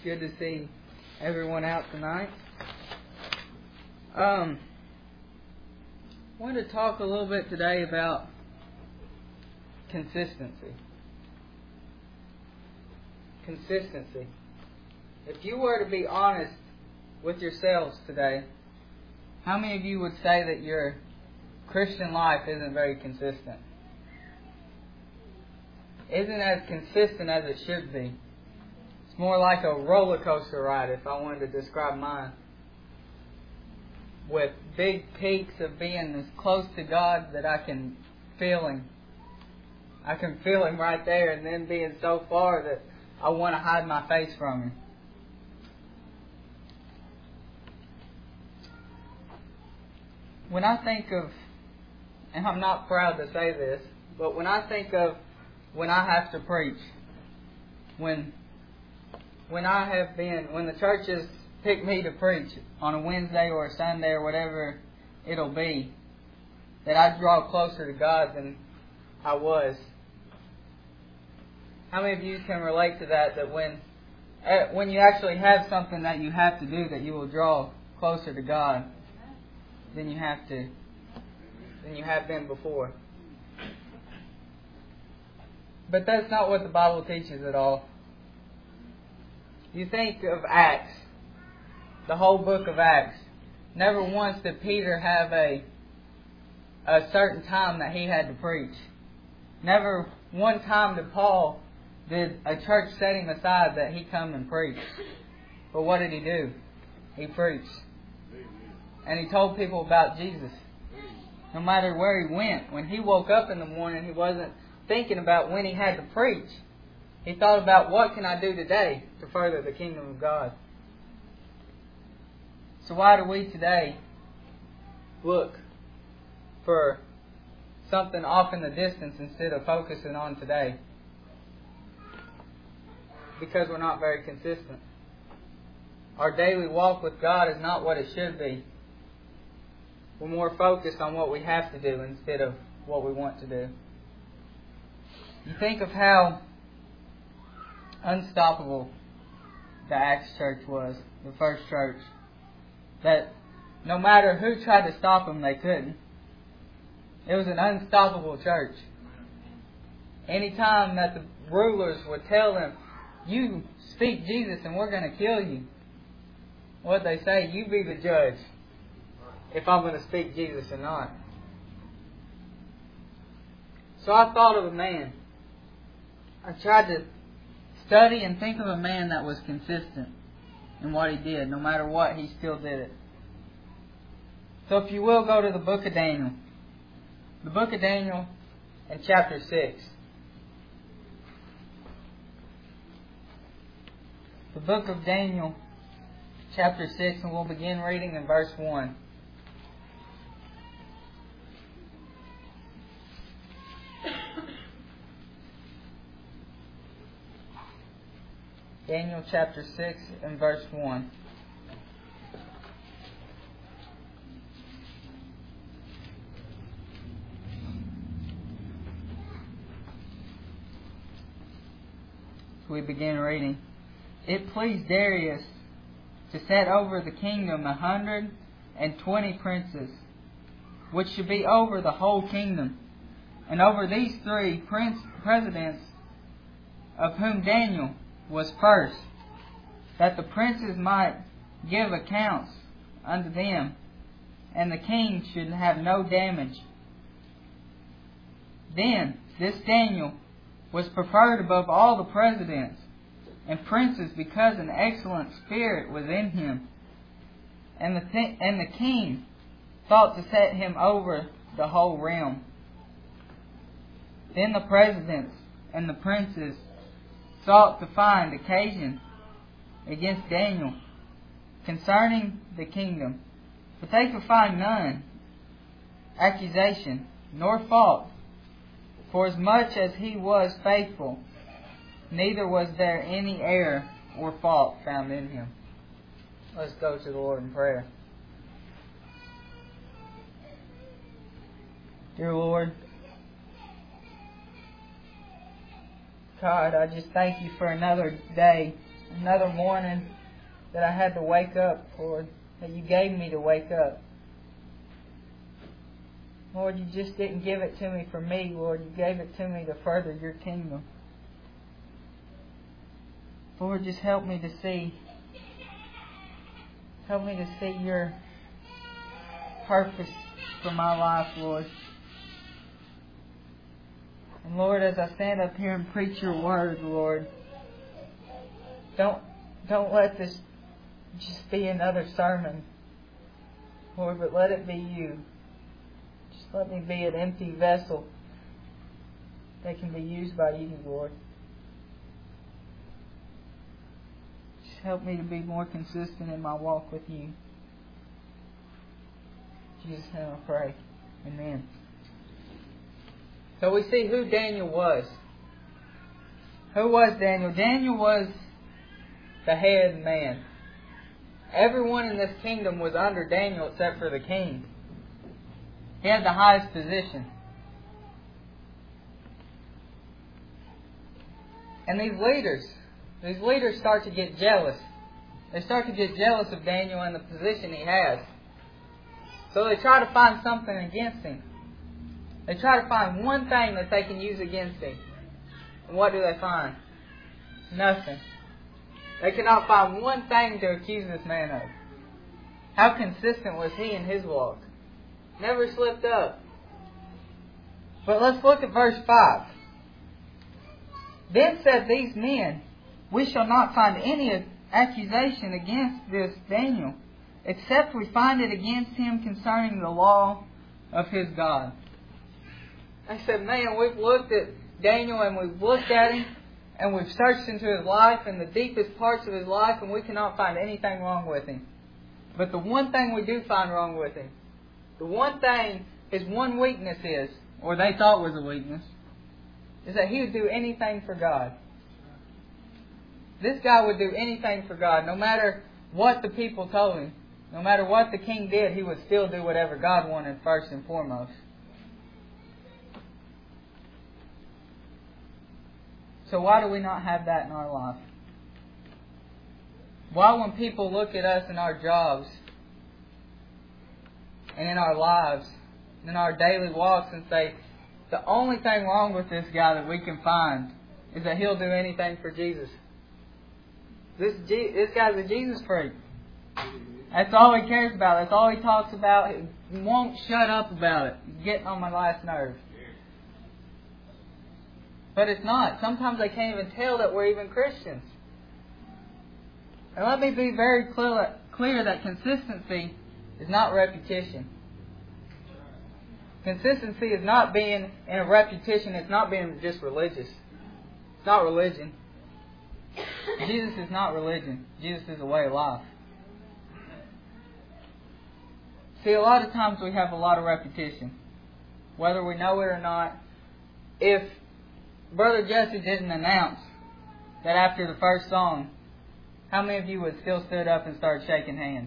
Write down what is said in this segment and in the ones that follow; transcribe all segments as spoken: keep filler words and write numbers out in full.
good to see everyone out tonight. Um, I wanted to talk a little bit today about consistency. Consistency. If you were to be honest with yourselves today, how many of you would say that your Christian life isn't very consistent? Isn't as consistent as it should be. It's more like a roller coaster ride, if I wanted to describe mine. With big peaks of being as close to God that I can feel Him. I can feel Him right there, and then being so far that I want to hide my face from Him. When I think of, and I'm not proud to say this, but when I think of when I have to preach, when when I have been, when the churches pick me to preach on a Wednesday or a Sunday or whatever it'll be, that I draw closer to God than I was. How many of you can relate to that, that when when you actually have something that you have to do, that you will draw closer to God than you have to, than you have been before? But that's not what the Bible teaches at all. You think of Acts, the whole book of Acts. Never once did Peter have a a certain time that he had to preach. Never one time did Paul, did a church set him aside that he come and preach. But what did he do? He preached. And he told people about Jesus. No matter where he went, when he woke up in the morning, he wasn't thinking about when he had to preach. He thought about, what can I do today to further the kingdom of God? So why do we today look for something off in the distance instead of focusing on today? Because we're not very consistent. Our daily walk with God is not what it should be. We're more focused on what we have to do instead of what we want to do. You think of how unstoppable the Acts church was, the first church. That no matter who tried to stop them, they couldn't. It was an unstoppable church. Anytime that the rulers would tell them, you speak Jesus and we're going to kill you, what they say, you be the judge if I'm going to speak Jesus or not. So I thought of a man. I tried to study and think of a man that was consistent in what he did. No matter what, he still did it. So if you will, go to the book of Daniel. The book of Daniel in chapter six. The book of Daniel, chapter six, and we'll begin reading in verse one. Daniel chapter six and verse one. So we begin reading. It pleased Darius to set over the kingdom a hundred and twenty princes, which should be over the whole kingdom, and over these three prince presidents, of whom Daniel was first, that the princes might give accounts unto them, and the king should have no damage. Then this Daniel was preferred above all the presidents and princes, because an excellent spirit was in him, and the th- and the king thought to set him over the whole realm. Then the presidents and the princes sought to find occasion against Daniel concerning the kingdom, but they could find none accusation nor fault, for as much as he was faithful, neither was there any error or fault found in him. Let's go to the Lord in prayer. Dear Lord, God, I just thank you for another day another morning that I had to wake up, Lord, that you gave me to wake up. Lord, you just didn't give it to me for me, Lord. You gave it to me to further your kingdom. Lord, just help me to see. Help me to see your purpose for my life, Lord. And Lord, as I stand up here and preach your word, Lord, don't don't let this just be another sermon, Lord, but let it be you. Just let me be an empty vessel that can be used by you, Lord. Just help me to be more consistent in my walk with you. In Jesus' name I pray. Amen. So we see who Daniel was. Who was Daniel? Daniel was the head man. Everyone in this kingdom was under Daniel except for the king. He had the highest position. And these leaders, these leaders start to get jealous. They start to get jealous of Daniel and the position he has. So they try to find something against him. They try to find one thing that they can use against him. And what do they find? Nothing. They cannot find one thing to accuse this man of. How consistent was he in his walk? Never slipped up. But let's look at verse five. Then said these men, we shall not find any accusation against this Daniel, except we find it against him concerning the law of his God. They said, man, we've looked at Daniel and we've looked at him and we've searched into his life and the deepest parts of his life and we cannot find anything wrong with him. But the one thing we do find wrong with him, the one thing his one weakness is, or they thought was a weakness, is that he would do anything for God. This guy would do anything for God. No matter what the people told him, no matter what the king did, he would still do whatever God wanted first and foremost. So why do we not have that in our life? Why, when people look at us in our jobs and in our lives, in our daily walks, and say, the only thing wrong with this guy that we can find is that he'll do anything for Jesus. This this guy's a Jesus freak. That's all he cares about. That's all he talks about. He won't shut up about it. He's getting on my last nerve. But it's not. Sometimes they can't even tell that we're even Christians. And let me be very clear, clear that consistency is not repetition. Consistency is not being in a repetition. It's not being just religious. It's not religion. Jesus is not religion. Jesus is a way of life. See, a lot of times we have a lot of repetition. Whether we know it or not. If Brother Jesse didn't announce that after the first song, how many of you would still stood up and start shaking hands?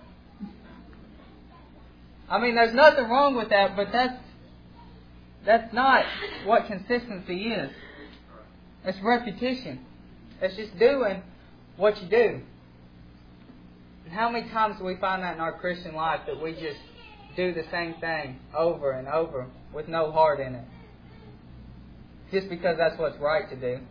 I mean, there's nothing wrong with that, but that's that's not what consistency is. It's repetition. It's just doing what you do. And how many times do we find that in our Christian life, that we just do the same thing over and over with no heart in it? Just because that's what's right to do.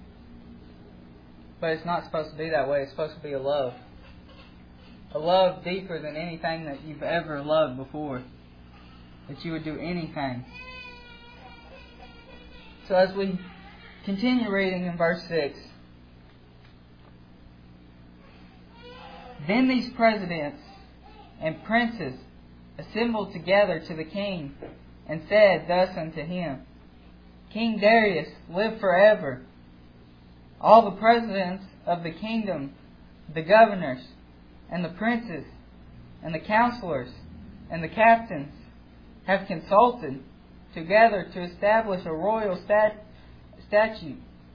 But it's not supposed to be that way. It's supposed to be a love. A love deeper than anything that you've ever loved before. That you would do anything. So as we continue reading in verse six. Then these presidents and princes assembled together to the king, and said thus unto him, King Darius, live forever. All the presidents of the kingdom, the governors, and the princes, and the counselors, and the captains, have consulted together to establish a royal stat- statute,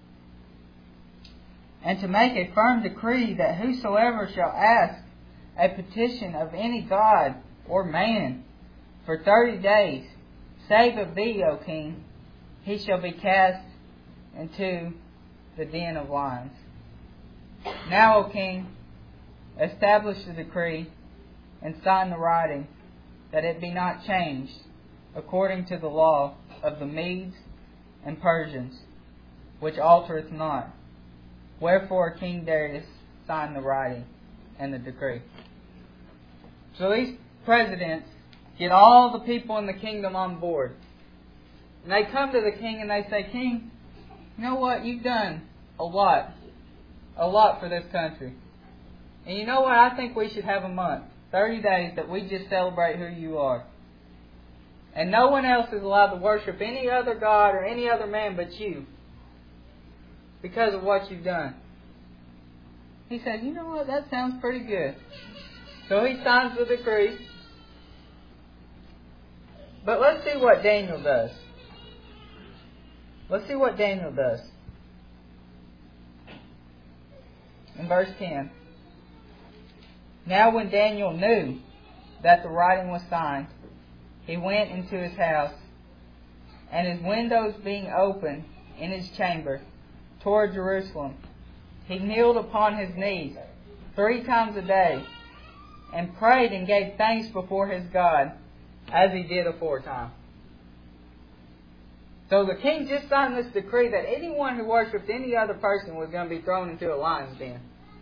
and to make a firm decree that whosoever shall ask a petition of any god or man for thirty days, save of thee, O king, he shall be cast into the den of lions. Now, O king, establish the decree and sign the writing, that it be not changed, according to the law of the Medes and Persians, which altereth not. Wherefore King Darius signed the writing and the decree. So these presidents get all the people in the kingdom on board. And they come to the king and they say, King, you know what? You've done a lot. A lot for this country. And you know what? I think we should have a month. thirty days that we just celebrate who you are. And no one else is allowed to worship any other god or any other man but you. Because of what you've done. He said, you know what? That sounds pretty good. So he signs the decree. But let's see what Daniel does. Let's see what Daniel does. In verse ten. Now when Daniel knew that the writing was signed, he went into his house, and his windows being open in his chamber toward Jerusalem, he kneeled upon his knees three times a day, and prayed and gave thanks before his God, as he did aforetime. So the king just signed this decree that anyone who worshipped any other person was going to be thrown into a lion's den.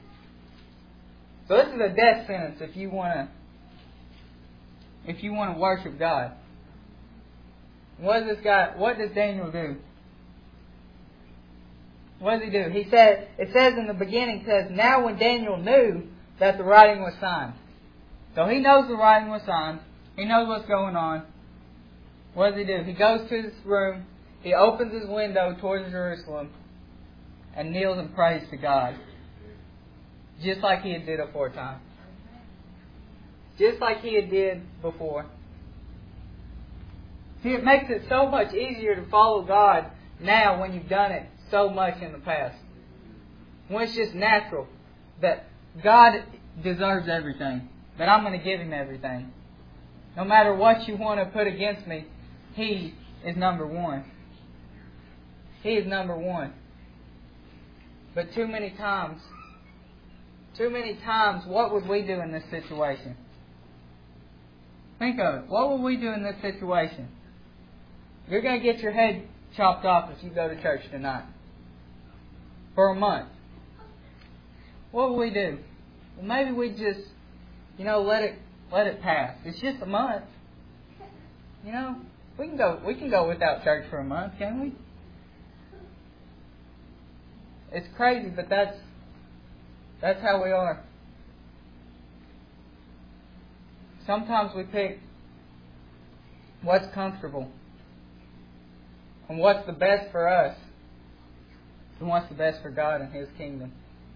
So this is a death sentence if you want to if you want to worship God. What does this guy what does Daniel do? What does he do? He said it says in the beginning, it says, now when Daniel knew that the writing was signed. So he knows the writing was signed. He knows what's going on. What does he do? He goes to his room. He opens his window towards Jerusalem and kneels and prays to God. Just like he had did aforetime. Just like he had did before. See, it makes it so much easier to follow God now when you've done it so much in the past. When it's just natural that God deserves everything. That I'm going to give Him everything. No matter what you want to put against me, He is number one. He is number one. But too many times, too many times, what would we do in this situation? Think of it. What would we do in this situation? You're going to get your head chopped off if you go to church tonight. For a month. What would we do? Well, maybe we just, you know, let it let it pass. It's just a month. You know, we can go we can go without church for a month, can't we? It's crazy, but that's that's how we are. Sometimes we pick what's comfortable and what's the best for us and what's the best for God and His kingdom.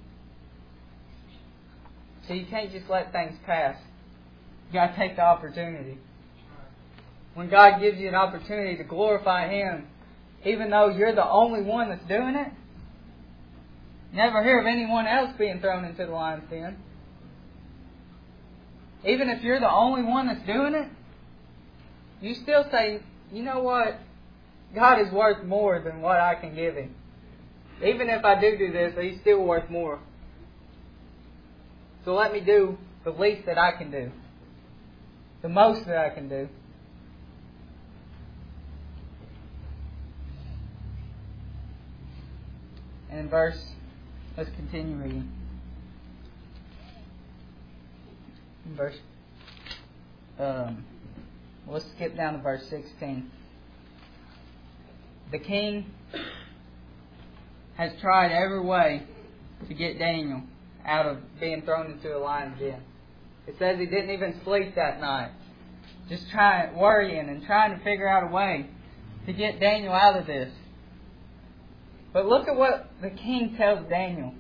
So you can't just let things pass. You got to take the opportunity. When God gives you an opportunity to glorify Him, even though you're the only one that's doing it, never hear of anyone else being thrown into the lion's den. Even if you're the only one that's doing it, you still say, you know what? God is worth more than what I can give Him. Even if I do do this, He's still worth more. So let me do the least that I can do. The most that I can do. And in verse, let's continue reading. In verse, um, let's skip down to verse sixteen. The king has tried every way to get Daniel out of being thrown into a lion's den. It says he didn't even sleep that night. Just trying, worrying and trying to figure out a way to get Daniel out of this. But look at what the king tells Daniel.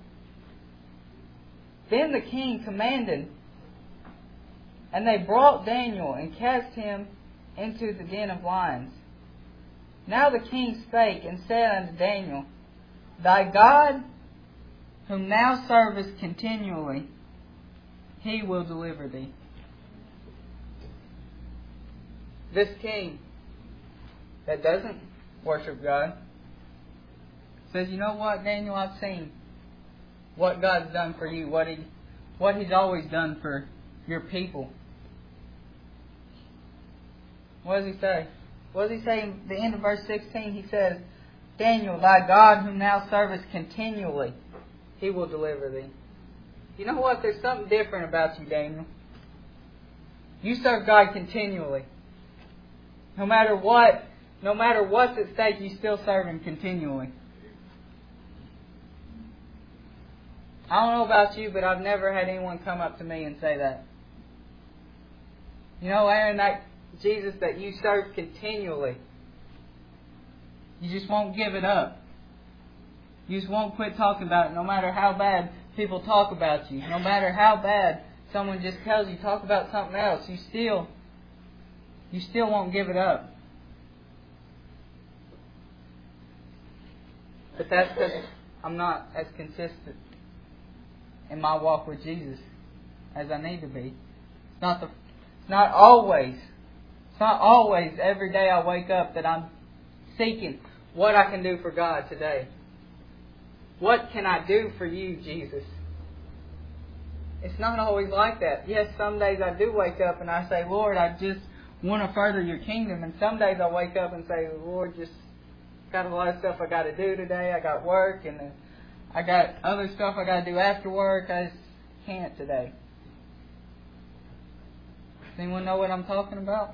Then the king commanded, and they brought Daniel and cast him into the den of lions. Now the king spake and said unto Daniel, Thy God, whom thou servest continually, He will deliver thee. This king that doesn't worship God says, you know what, Daniel, I've seen what God's done for you, what He, what He's always done for your people. What does He say? What does He say in the end of verse sixteen? He says, Daniel, thy God whom thou servest continually, He will deliver thee. You know what? There's something different about you, Daniel. You serve God continually. No matter what, no matter what's at stake, you still serve Him continually. I don't know about you, but I've never had anyone come up to me and say that. You know, Aaron, that Jesus that you serve continually, you just won't give it up. You just won't quit talking about it, no matter how bad people talk about you. No matter how bad someone just tells you, talk about something else. You still, you still won't give it up. But that's because I'm not as consistent in my walk with Jesus as I need to be. It's not the, it's not always, it's not always every day I wake up that I'm seeking what I can do for God today. What can I do for you, Jesus? It's not always like that. Yes, some days I do wake up and I say, Lord, I just want to further your kingdom. And some days I wake up and say, Lord, just got a lot of stuff I got to do today. I got work and I got other stuff I got to do after work. I just can't today. Does anyone know what I'm talking about?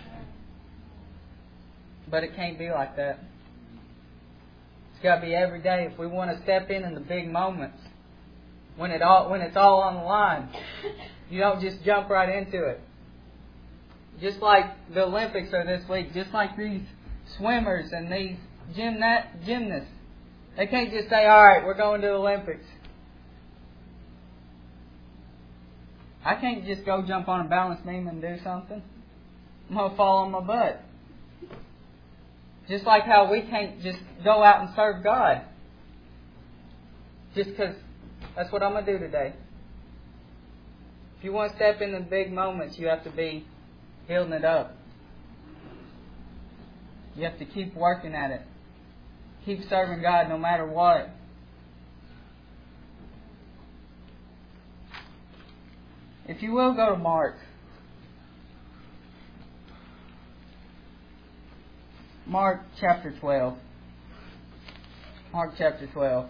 But it can't be like that. It's got to be every day if we want to step in in the big moments. When it all when it's all on the line. You don't just jump right into it. Just like the Olympics are this week, just like these swimmers and these gymna- gymnasts. They can't just say, all right, we're going to the Olympics. I can't just go jump on a balance beam and do something. I'm going to fall on my butt. Just like how we can't just go out and serve God. Just because that's what I'm going to do today. If you want to step in the big moments, you have to be building it up. You have to keep working at it. Keep serving God no matter what. If you will, go to Mark. Mark chapter twelve. Mark chapter twelve.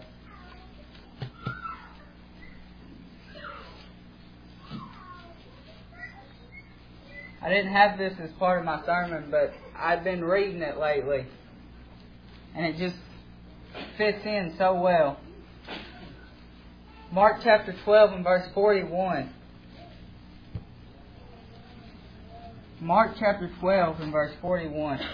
I didn't have this as part of my sermon, but I've been reading it lately. And it just fits in so well. Mark chapter twelve and verse forty-one. Mark chapter twelve and verse forty-one. It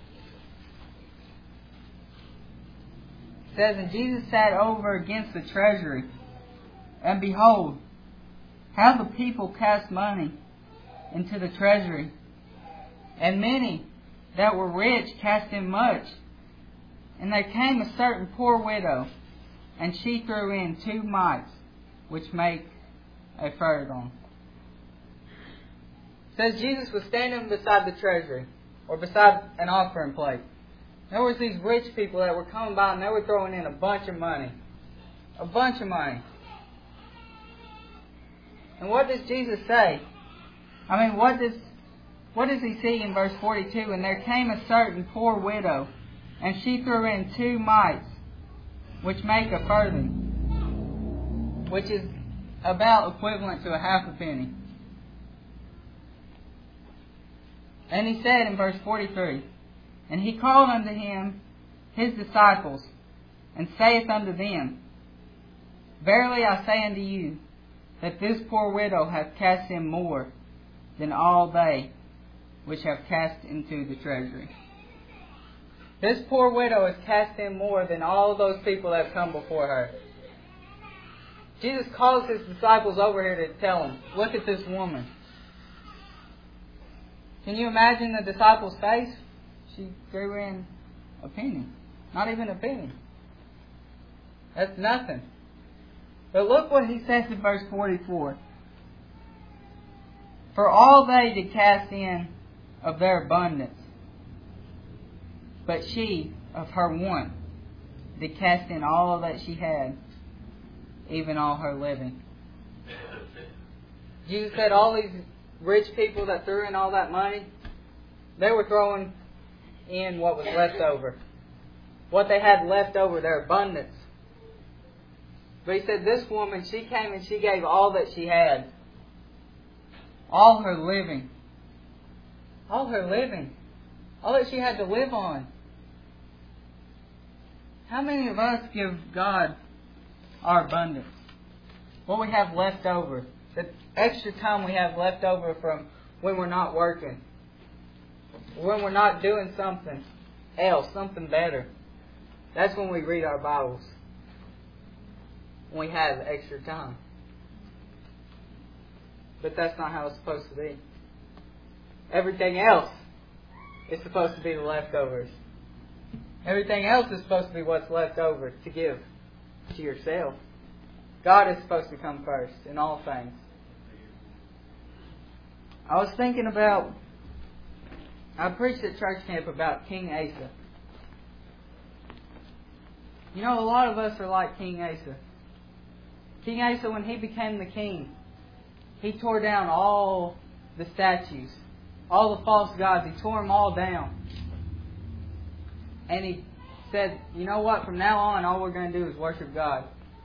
says, And Jesus sat over against the treasury, and behold, how the people cast money into the treasury. And many that were rich cast in much. And there came a certain poor widow, and she threw in two mites, which make a furlong. It says Jesus was standing beside the treasury, or beside an offering plate. There was these rich people that were coming by, and they were throwing in a bunch of money. A bunch of money. And what does Jesus say? I mean, what does what does He see in verse forty-two? And there came a certain poor widow, and she threw in two mites, which make a farthing, which is about equivalent to a half a penny. And He said in verse forty-three, And He called unto Him His disciples, and saith unto them, Verily I say unto you, that this poor widow hath cast in more than all they which have cast into the treasury. This poor widow has cast in more than all those people that have come before her. Jesus calls His disciples over here to tell them, look at this woman. Can you imagine the disciples' face? She threw in a penny. Not even a penny. That's nothing. But look what He says in verse forty-four. For all they did cast in of their abundance, but she of her want did cast in all that she had, even all her living. Jesus said all these rich people that threw in all that money, they were throwing in what was left over. What they had left over, their abundance. But He said this woman, she came and she gave all that she had. All her living. All her living. All that she had to live on. How many of us give God our abundance? What we have left over. The extra time we have left over from when we're not working. When we're not doing something else, something better. That's when we read our Bibles. When we have extra time. But that's not how it's supposed to be. Everything else is supposed to be the leftovers. Everything else is supposed to be what's left over to give to yourself. God is supposed to come first in all things. I was thinking about, I preached at church camp about King Asa. You know, a lot of us are like King Asa. King Asa, when he became the king, he tore down all the statues, all the false gods. He tore them all down. And he said, you know what, from now on, all we're going to do is worship God.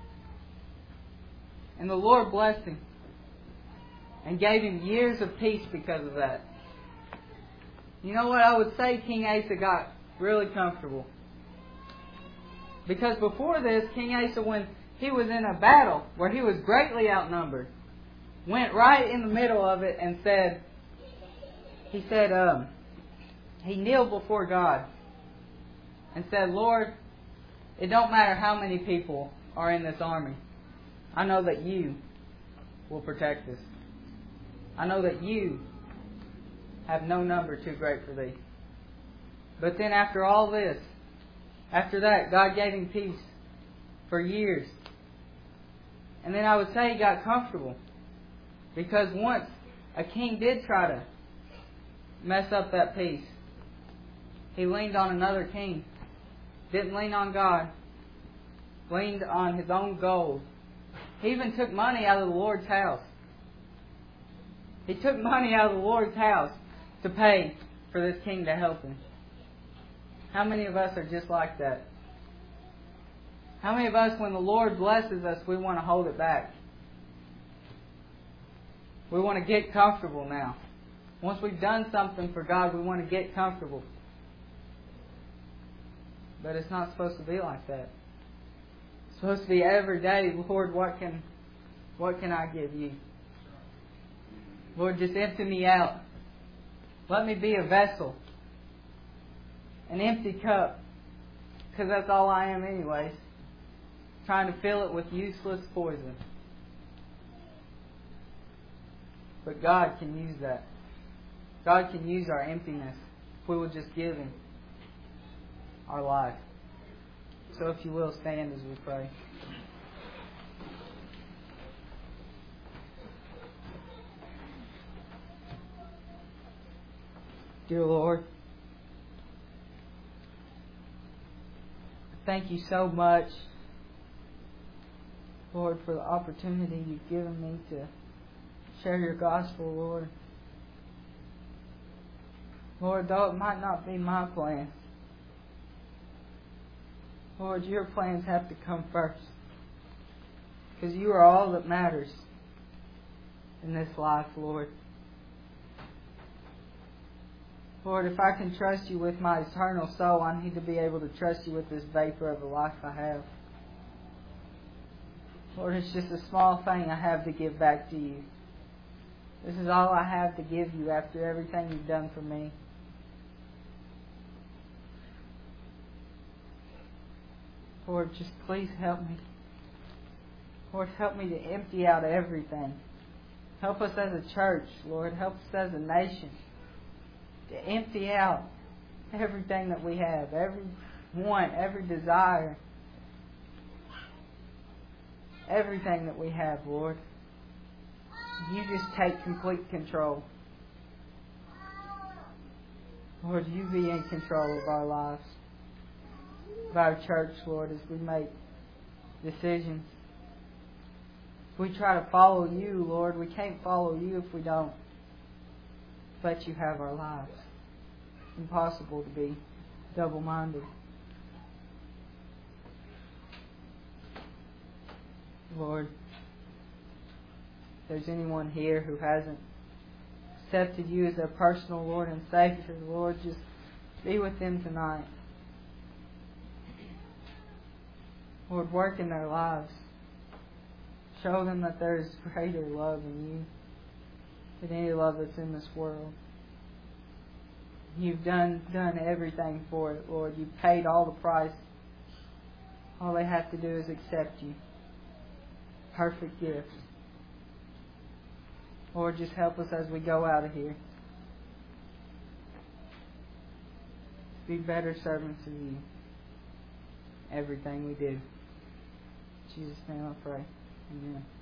And the Lord blessed him and gave him years of peace because of that. You know what, I would say King Asa got really comfortable. Because before this, King Asa, when he was in a battle where he was greatly outnumbered, went right in the middle of it and said, he said, um, he kneeled before God and said, Lord, it don't matter how many people are in this army. I know that you will protect us. I know that you have no number too great for thee. But then after all this, after that, God gave him peace for years. And then I would say he got comfortable. Because once a king did try to mess up that peace, he leaned on another king. Didn't lean on God. Leaned on his own gold. He even took money out of the Lord's house. He took money out of the Lord's house to pay for this king to help him. How many of us are just like that? How many of us, when the Lord blesses us, we want to hold it back? We want to get comfortable now. Once we've done something for God, we want to get comfortable. But it's not supposed to be like that. It's supposed to be every day, Lord, what can, what can I give you? Lord, just empty me out. Let me be a vessel. An empty cup. Because that's all I am anyways. Trying to fill it with useless poison. But God can use that. God can use our emptiness if we will just give Him our life. So if you will, stand as we pray. Dear Lord, thank you so much, Lord, for the opportunity you've given me to share your gospel, Lord. Lord, though it might not be my plan, Lord, your plans have to come first. Because you are all that matters in this life, Lord. Lord, if I can trust you with my eternal soul, I need to be able to trust you with this vapor of a life I have. Lord, it's just a small thing I have to give back to you. This is all I have to give you after everything you've done for me. Lord, just please help me. Lord, help me to empty out everything. Help us as a church, Lord. Help us as a nation to empty out everything that we have, every want, every desire, everything that we have, Lord. You just take complete control. Lord, you be in control of our lives, of our church, Lord, as we make decisions, If we try to follow You, Lord, we can't follow You if we don't let You have our lives. It's impossible to be double-minded. Lord, if there's anyone here who hasn't accepted You as their personal Lord and Savior, Lord, just be with them tonight. Lord, work in their lives. Show them that there is greater love in You than any love that's in this world. You've done done everything for it, Lord. You've paid all the price. All they have to do is accept You. Perfect gift. Lord, just help us as we go out of here. Be better servants of You. Everything we do. In Jesus' name I pray. Amen.